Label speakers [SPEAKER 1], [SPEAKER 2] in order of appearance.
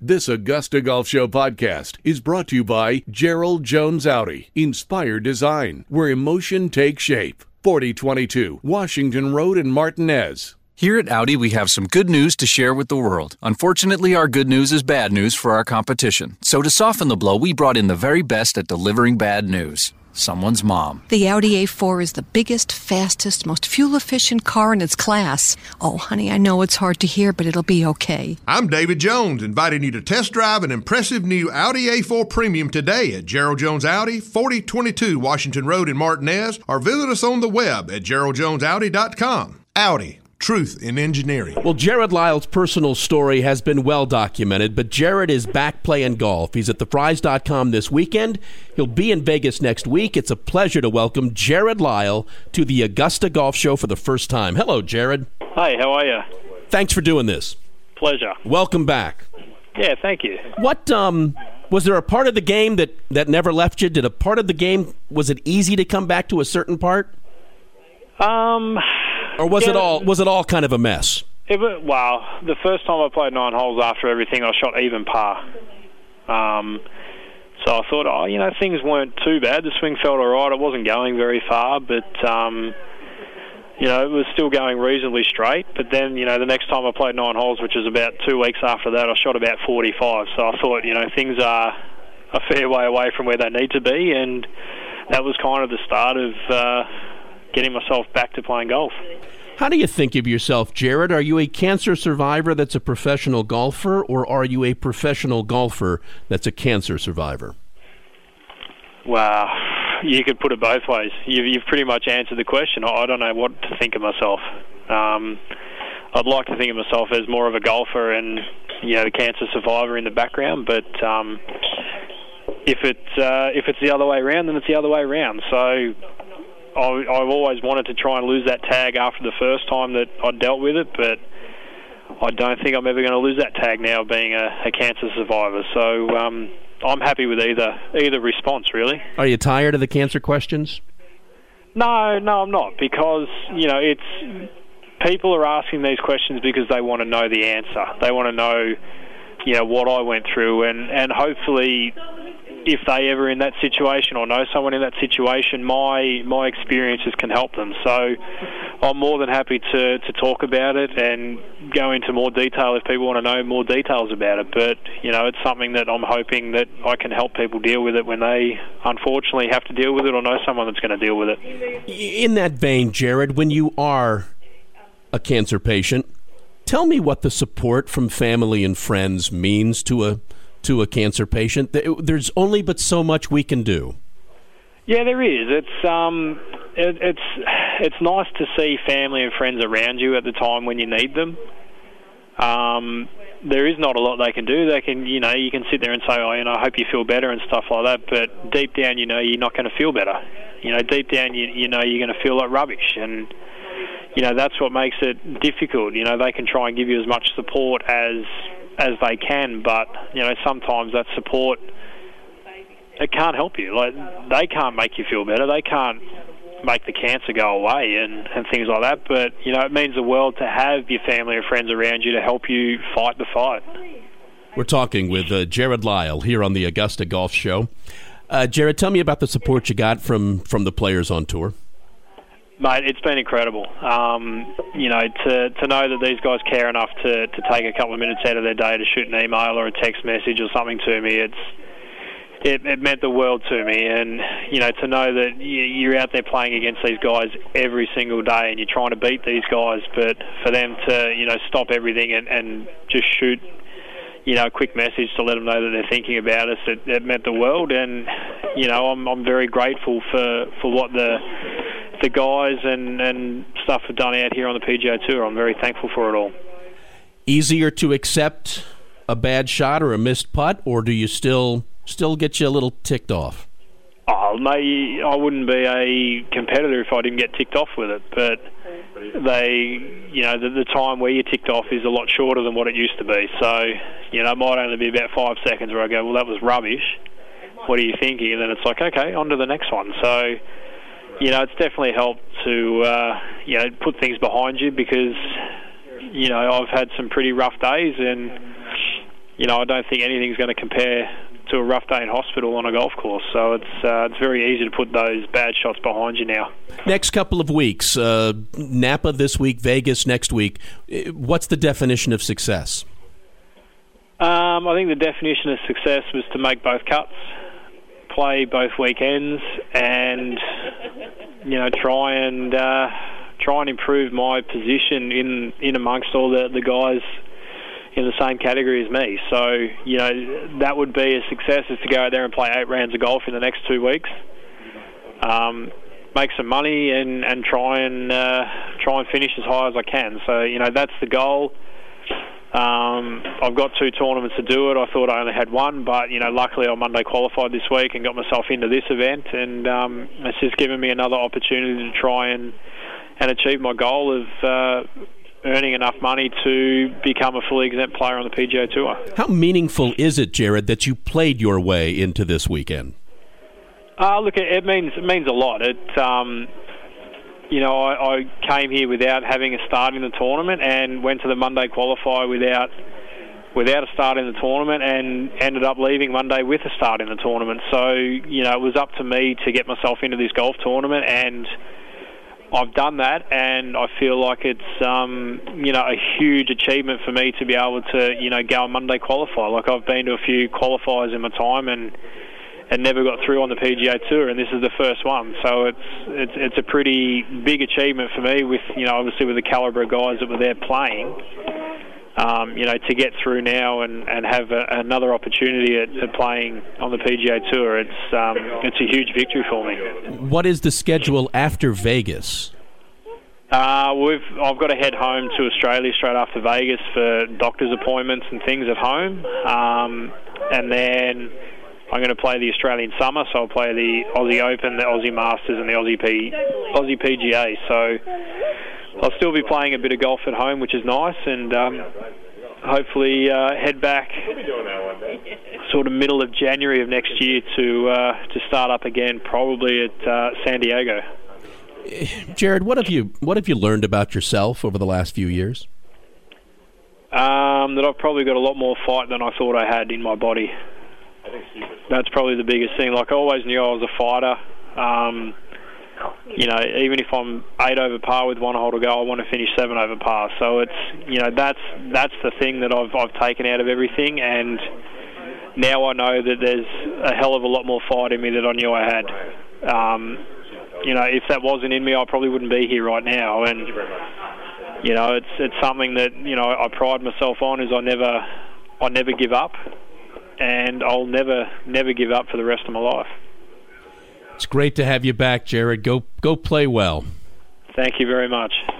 [SPEAKER 1] This Augusta Golf Show podcast is brought to you by Gerald Jones Audi. Inspired design, where emotion takes shape. 4022 Washington Road in Martinez.
[SPEAKER 2] Here at Audi, we have some good news to share with the world. Unfortunately, our good news is bad news for our competition. So to soften the blow, we brought in the very best at delivering bad news. Someone's mom.
[SPEAKER 3] The Audi A4 is the biggest, fastest, most fuel-efficient car in its class. Oh, honey, I know it's hard to hear, but it'll be okay.
[SPEAKER 4] I'm David Jones, inviting you to test drive an impressive new Audi A4 Premium today at Gerald Jones Audi, 4022 Washington Road in Martinez, or visit us on the web at geraldjonesaudi.com. Audi. Truth in engineering.
[SPEAKER 5] Well, Jared Lyle's personal story has been well documented, but Jared is back playing golf. He's at thefries.com this weekend. He'll be in Vegas next week. It's a pleasure to welcome Jared Lyle to the Augusta Golf Show for the first time. Hello, Jared.
[SPEAKER 6] Hi, how are you?
[SPEAKER 5] Thanks for doing this.
[SPEAKER 6] Pleasure.
[SPEAKER 5] Welcome back.
[SPEAKER 6] Yeah, thank you.
[SPEAKER 5] What, was there a part of the game that never left you? Did a part of the game, was it easy to come back to a certain part? Or was it all kind of a mess?
[SPEAKER 6] Well, the first time I played 9 holes after everything, I shot even par. So I thought, things weren't too bad. The swing felt all right. It wasn't going very far, but, it was still going reasonably straight. But then, the next time I played 9 holes, which was about 2 weeks after that, I shot about 45. So I thought, things are a fair way away from where they need to be, and that was kind of the start of getting myself back to playing golf.
[SPEAKER 5] How do you think of yourself, Jared? Are you a cancer survivor that's a professional golfer, or are you a professional golfer that's a cancer survivor?
[SPEAKER 6] Well, you could put it both ways. You've pretty much answered the question. I don't know what to think of myself. I'd like to think of myself as more of a golfer and, the cancer survivor in the background, but if it's the other way around, then it's the other way around. So I've always wanted to try and lose that tag after the first time that I dealt with it, but I don't think I'm ever going to lose that tag now being a cancer survivor. So I'm happy with either response, really.
[SPEAKER 5] Are you tired of the cancer questions?
[SPEAKER 6] No, I'm not, because, it's people are asking these questions because they want to know the answer. They want to know, what I went through, and hopefully if they ever in that situation or know someone in that situation, my experiences can help them. So I'm more than happy to talk about it and go into more detail if people want to know more details about it. But, it's something that I'm hoping that I can help people deal with it when they unfortunately have to deal with it or know someone that's going to deal with it.
[SPEAKER 5] In that vein, Jared, when you are a cancer patient, tell me what the support from family and friends means to a cancer patient. There's only but so much we can do.
[SPEAKER 6] Yeah, there is. It's nice to see family and friends around you at the time when you need them. There is not a lot they can do. They can, you can sit there and say, I hope you feel better and stuff like that. But deep down, you're not going to feel better. Deep down, you're going to feel like rubbish, and that's what makes it difficult. They can try and give you as much support as they can, but sometimes that support, it can't help you. Like, they can't make you feel better. They can't make the cancer go away and things like that. But it means the world to have your family and friends around you to help you fight the fight.
[SPEAKER 5] We're talking with Jared Lyle here on the Augusta Golf Show. Jared, tell me about the support you got from the players on tour.
[SPEAKER 6] Mate, it's been incredible. To know that these guys care enough to take a couple of minutes out of their day to shoot an email or a text message or something to me, it meant the world to me. And, to know that you're out there playing against these guys every single day and you're trying to beat these guys, but for them to, stop everything and just shoot, a quick message to let them know that they're thinking about us, it meant the world. And, I'm very grateful for what the guys and stuff have done out here on the PGA Tour. I'm very thankful for it all.
[SPEAKER 5] Easier to accept a bad shot or a missed putt, or do you still get you a little ticked off?
[SPEAKER 6] Oh, mate, I wouldn't be a competitor if I didn't get ticked off with it. But the time where you're ticked off is a lot shorter than what it used to be. So, it might only be about 5 seconds where I go, well, that was rubbish. What are you thinking? And then it's like, okay, on to the next one. So, it's definitely helped to, put things behind you because, I've had some pretty rough days and, I don't think anything's going to compare to a rough day in hospital on a golf course. So it's very easy to put those bad shots behind you now.
[SPEAKER 5] Next couple of weeks, Napa this week, Vegas next week. What's the definition of success?
[SPEAKER 6] I think the definition of success was to make both cuts, play both weekends, and try and improve my position in amongst all the guys in the same category as me. So, that would be a success, is to go out there and play 8 rounds of golf in the next 2 weeks, make some money, and try and finish as high as I can. So, that's the goal. I've got 2 tournaments to do it. I thought I only had 1, but luckily I Monday qualified this week and got myself into this event, and it's just given me another opportunity to try and achieve my goal of earning enough money to become a fully exempt player on the PGA Tour.
[SPEAKER 5] How meaningful is it, Jared, that you played your way into this weekend?
[SPEAKER 6] Look, it means a lot. I came here without having a start in the tournament and went to the Monday qualifier without a start in the tournament, and ended up leaving Monday with a start in the tournament. So, it was up to me to get myself into this golf tournament, and I've done that, and I feel like it's a huge achievement for me to be able to go on Monday qualify. Like, I've been to a few qualifiers in my time and never got through on the PGA Tour, and this is the first one. So it's a pretty big achievement for me, with obviously with the calibre of guys that were there playing. To get through now and have another opportunity at playing on the PGA Tour, it's a huge victory for me.
[SPEAKER 5] What is the schedule after Vegas?
[SPEAKER 6] I've got to head home to Australia straight after Vegas for doctor's appointments and things at home, and then I'm going to play the Australian Summer, so I'll play the Aussie Open, the Aussie Masters, and the Aussie PGA. So I'll still be playing a bit of golf at home, which is nice, and hopefully head back sort of middle of January of next year to start up again, probably at San Diego.
[SPEAKER 5] Jared, what have you learned about yourself over the last few years?
[SPEAKER 6] That I've probably got a lot more fight than I thought I had in my body. That's probably the biggest thing. Like, I always knew I was a fighter. Even if I'm 8 over par with 1 hole to go, I want to finish 7 over par. So it's, that's the thing that I've taken out of everything, and now I know that there's a hell of a lot more fight in me than I knew I had. If that wasn't in me, I probably wouldn't be here right now. And it's something that I pride myself on, is I never give up, and I'll never give up for the rest of my life.
[SPEAKER 5] It's great to have you back, Jared. Go play well.
[SPEAKER 6] Thank you very much.